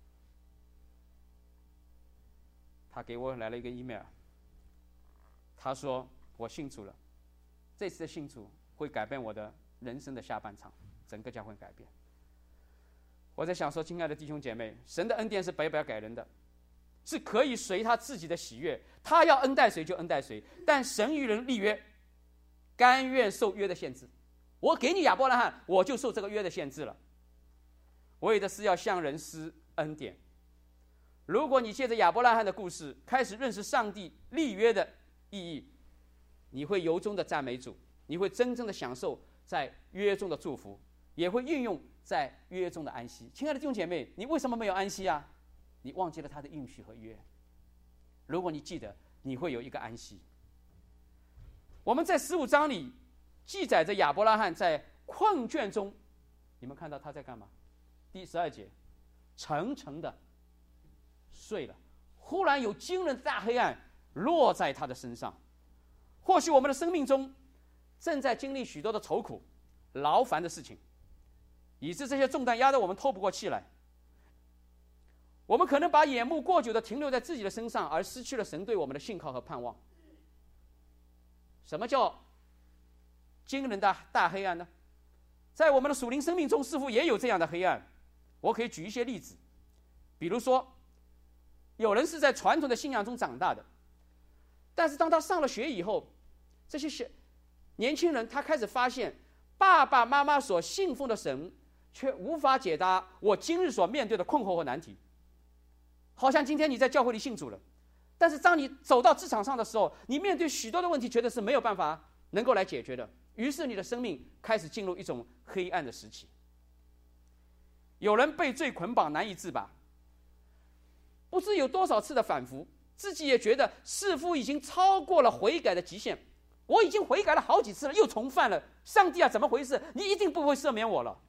他给我来了一个 email。他说：“我信主了，这次的信主会改变我的人生的下半场，整个将会改变。”我在想说，亲爱的弟兄姐妹，神的恩典是白白给人的，是可以随他自己的喜悦，他要恩待谁就恩待谁。但神与人立约，甘愿受约的限制。我给你亚伯拉罕，我就受这个约的限制了。为的是要向人施恩典。如果你借着亚伯拉罕的故事开始认识上帝立约的意义，你会由衷的赞美主，你会真正的享受在约中的祝福，也会运用在约中的安息。亲爱的弟兄姐妹，你为什么没有安息啊？你忘记了他的应许和约。如果你记得，你会有一个安息。我们在15章里记载着亚伯拉罕在困倦中，你们看到他在干嘛？第12节，沉沉的睡了，忽然有惊人的大黑暗落在他的身上。或许我们的生命中正在经历许多的愁苦、劳烦的事情，以致这些重担压得我们透不过气来。我们可能把眼目过久的停留在自己的身上，而失去了神对我们的信靠和盼望。什么叫惊人的大黑暗呢？在我们的属灵生命中似乎也有这样的黑暗。我可以举一些例子，比如说有人是在传统的信仰中长大的，但是当他上了学以后，这些年轻人他开始发现爸爸妈妈所信奉的神却无法解答我今日所面对的困惑和难题。好像今天你在教会里信主了，但是当你走到职场上的时候，你面对许多的问题觉得是没有办法能够来解决的，于是你的生命开始进入一种黑暗的时期。有人被罪捆绑难以自拔，不知有多少次的反复，自己也觉得似乎已经超过了悔改的极限。我已经悔改了好几次了，又重犯了，上帝啊，怎么回事？你一定不会赦免我了。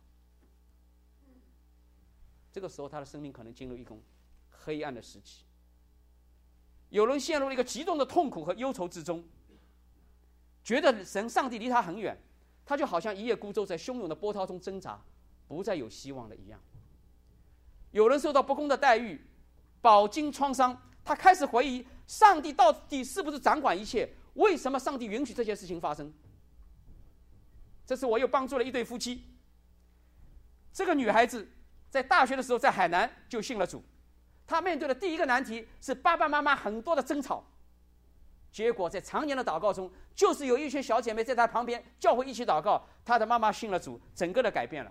这个时候他的生命可能进入一种黑暗的时期。有人陷入了一个极重的痛苦和忧愁之中，觉得上帝离他很远，他就好像一叶孤舟在汹涌的波涛中挣扎，不再有希望了一样。有人受到不公的待遇，饱经创伤，他开始怀疑上帝到底是不是掌管一切，为什么上帝允许这些事情发生？这次我又帮助了一对夫妻，这个女孩子在大学的时候在海南就信了主，她面对的第一个难题是爸爸妈妈很多的争吵，结果在常年的祷告中，就是有一群小姐妹在她旁边教会一起祷告，她的妈妈信了主，整个的改变了。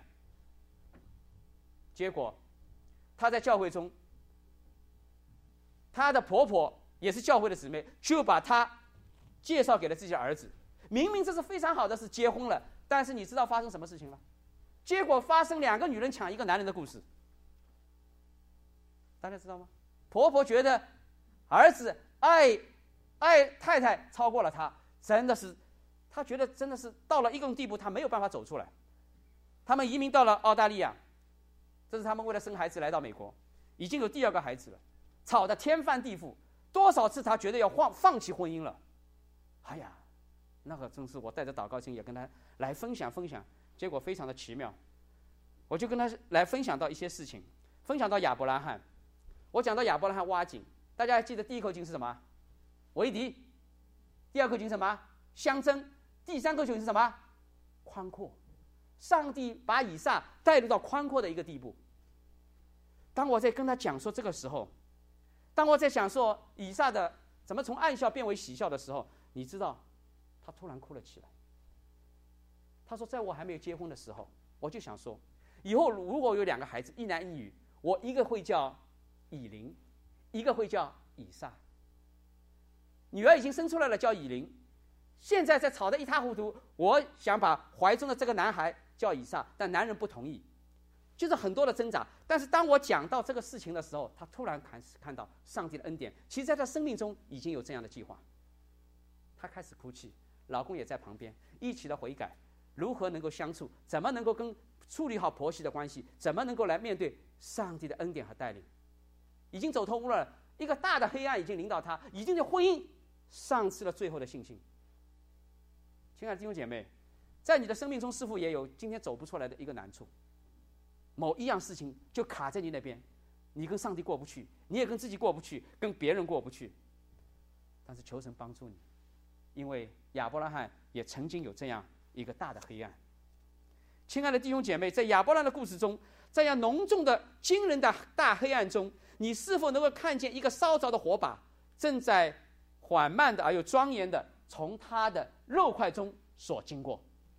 结果她在教会中，她的婆婆也是教会的姊妹，就把她介绍给了自己的儿子。明明这是非常好的事，结婚了，但是你知道发生什么事情吗？结果发生2个女人抢一个男人的故事。大家知道吗？婆婆觉得儿子爱太太超过了他，真的是，她觉得真的是到了一种地步，她没有办法走出来。他们移民到了澳大利亚，这是他们为了生孩子来到美国，已经有第2个孩子了，吵得天翻地覆，多少次他觉得要放弃婚姻了。哎呀，那个真是我带着祷告经也跟他来分享，结果非常的奇妙。我就跟他来分享到一些事情，分享到亚伯拉罕。 我讲到亚伯拉罕挖井，大家还记得第一口井是什么？为敌。第二口井是什么？相争。第三口井是什么？宽阔。上帝把以撒带入到宽阔的一个地步。当我在跟他讲说这个时候，当我在想说以撒的怎么从暗笑变为喜笑的时候，你知道他突然哭了起来。他说在我还没有结婚的时候，我就想说以后如果有2个孩子，一男一女，我一个会叫以琳，一个会叫以撒。女儿已经生出来了，叫以琳，现在在吵得一塌糊涂，我想把怀中的这个男孩叫以撒，但男人不同意，就是很多的挣扎。但是当我讲到这个事情的时候，他突然看到上帝的恩典，其实在他生命中已经有这样的计划。他开始哭泣，老公也在旁边一起的悔改，如何能够相处，怎么能够处理好婆媳的关系，怎么能够来面对上帝的恩典和带领。已经走投无路了，一个大的黑暗已经临到他，已经对婚姻丧失了最后的信心。亲爱的弟兄姐妹，在你的生命中是否也有今天走不出来的一个难处？某一样事情就卡在你那边，你跟上帝过不去，你也跟自己过不去，跟别人过不去。但是求神帮助你，因为亚伯拉罕也曾经有这样一个大的黑暗。亲爱的弟兄姐妹，在亚伯拉罕的故事中，在这样浓重的惊人的大黑暗中，你是否能够看见一个烧着的火把正在缓慢的而又庄严的从他的肉块中所经过？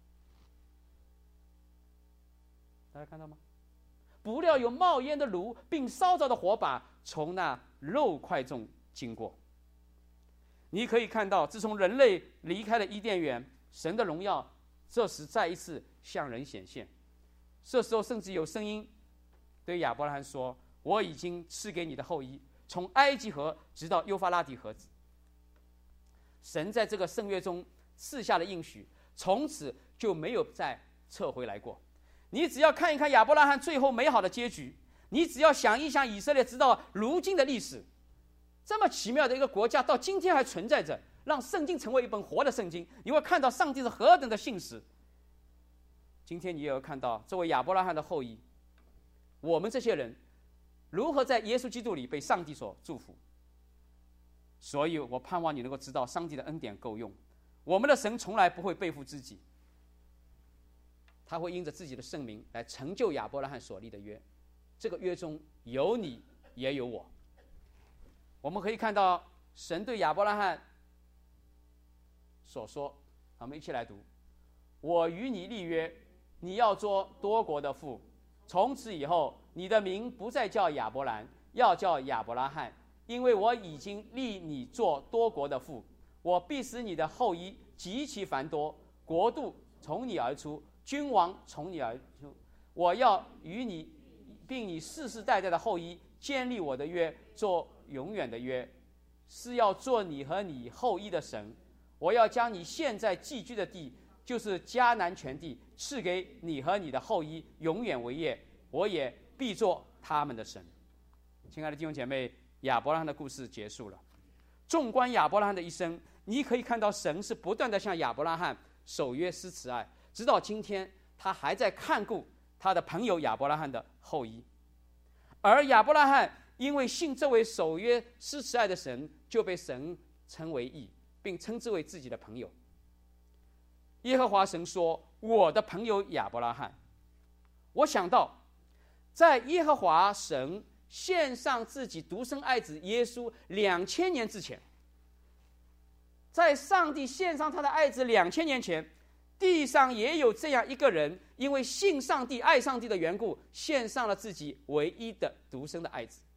大家看到吗？不料有冒烟的炉并烧着的火把从那肉块中经过。你可以看到，自从人类离开了伊甸园，神的荣耀这时再一次向人显现。这时候甚至有声音对亚伯拉罕说，我已经赐给你的后裔，从埃及河直到幼发拉底河子。神在这个圣约中赐下了应许，从此就没有再撤回来过。你只要看一看亚伯拉罕最后美好的结局，你只要想一想以色列直到如今的历史，这么奇妙的一个国家到今天还存在着，让圣经成为一本活的圣经，你会看到上帝是何等的信实。今天你也要看到作为亚伯拉罕的后裔，我们这些人如何在耶稣基督里被上帝所祝福。所以我盼望你能够知道上帝的恩典够用，我们的神从来不会背负自己，他会因着自己的圣名来成就亚伯拉罕所立的约，这个约中有你也有我。我们可以看到神对亚伯拉罕所说，我们一起来读，我与你立约，你要做多国的父，从此以后你的名不再叫亚伯兰，要叫亚伯拉罕，因为我已经立你做多国的父，我必使你的后裔极其繁多，国度从你而出，君王从你而出，我要与你并你世世代代的后裔建立我的约，做永远的约，是要做你和你后裔的神。我要将你现在寄居的地，就是迦南全地，赐给你和你的后裔永远为业，我也必做他们的神。亲爱的弟兄姐妹，亚伯拉罕的故事结束了。纵观亚伯拉罕的一生，你可以看到神是不断的向亚伯拉罕守约施慈爱，直到今天他还在看顾他的朋友亚伯拉罕的后裔。而亚伯拉罕因为信这位守约施慈爱的神，就被神称为义，并称之为自己的朋友。耶和华神说，我的朋友亚伯拉罕。我想到在耶和华神献上自己独生爱子耶稣2000年之前，在上帝献上他的爱子2000年前，地上也有这样一个人，因为信上帝爱上帝的缘故，献上了自己唯一的独生的爱子。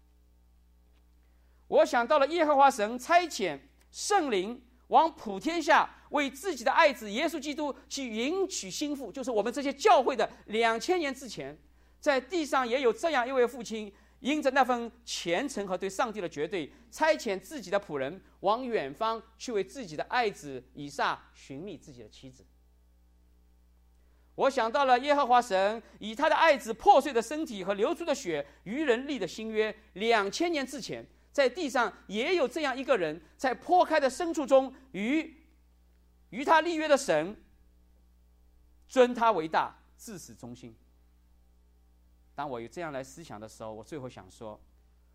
我想到了耶和华神差遣圣灵往普天下为自己的爱子耶稣基督去迎娶新妇，就是我们这些教会的2000年之前，在地上也有这样一位父亲，因着那份虔诚和对上帝的绝对，差遣自己的仆人往远方去为自己的爱子以撒寻觅自己的妻子。我想到了耶和华神以他的爱子破碎的身体和流出的血与人立的新约，2000年之前，在地上也有这样一个人，在破开的牲畜中与他立约的神，尊他为大，至死忠心。当我有这样来思想的时候，我最后想说，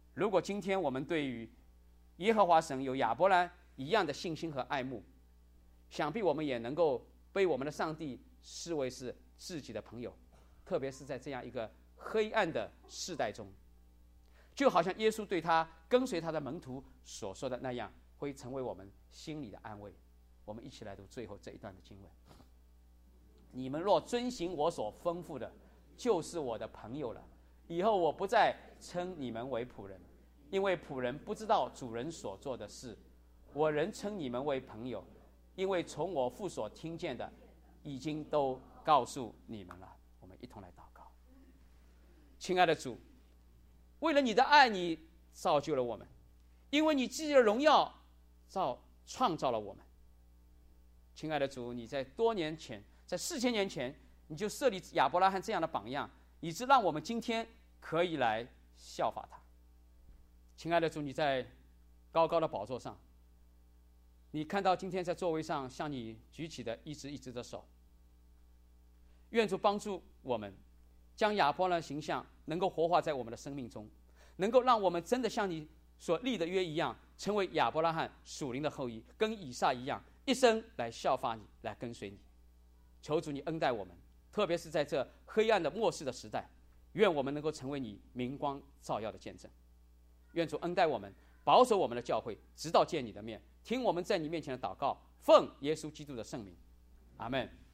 如果今天我们对于耶和华神有亚伯兰一样的信心和爱慕，想必我们也能够被我们的上帝视为是自己的朋友，特别是在这样一个黑暗的世代中，就好像耶稣对他跟随他的门徒所说的那样，会成为我们心里的安慰。我们一起来读最后这一段的经文：你们若遵行我所吩咐的，就是我的朋友了。以后我不再称你们为仆人，因为仆人不知道主人所做的事，我仍称你们为朋友，因为从我父所听见的，已经都告诉你们了。我们一同来祷告。亲爱的主，为了你的爱，你造就了我们，因为你自己的荣耀创造了我们。亲爱的主，你在多年前，在4000年前，你就设立亚伯拉罕这样的榜样，以致让我们今天可以来效法他。亲爱的主，你在高高的宝座上，你看到今天在座位上向你举起的一只一只的手，愿主帮助我们将亚伯拉罕的形象能够活化在我们的生命中，能够让我们真的像你所立的约一样，成为亚伯拉罕属灵的后裔，跟以撒一样，一生来效法你，来跟随你。求主你恩待我们，特别是在这黑暗的末世的时代，愿我们能够成为你明光照耀的见证。愿主恩待我们，保守我们的教会，直到见你的面。听我们在你面前的祷告，奉耶稣基督的圣名，阿们。